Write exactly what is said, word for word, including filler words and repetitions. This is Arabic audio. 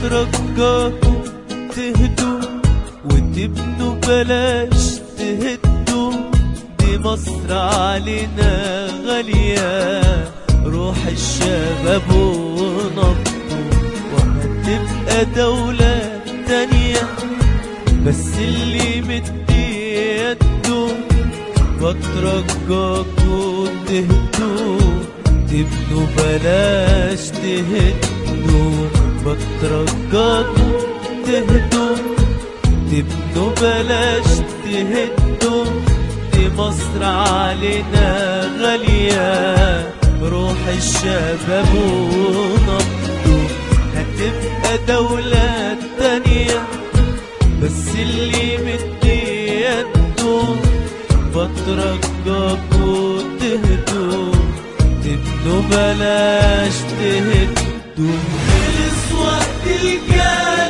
بترجاكوا تهدوا وتبنوا بلاش تهدوا، دي مصر علينا غالية روح الشباب ونبضوا، وهتبقى دولة تانية بس اللي مدي يده. بترجاكوا تهدوا تبنوا بلاش تهدوا، بترجاكوا تهدوا تبنوا بلاش تهدوا، دي مصر علينا غالية روح الشباب ونبضوا، هتبقى دولة تانية بس اللي مدي يده. بترجاكوا تهدوا تبنوا بلاش تهدوا. خلص وقت الجاي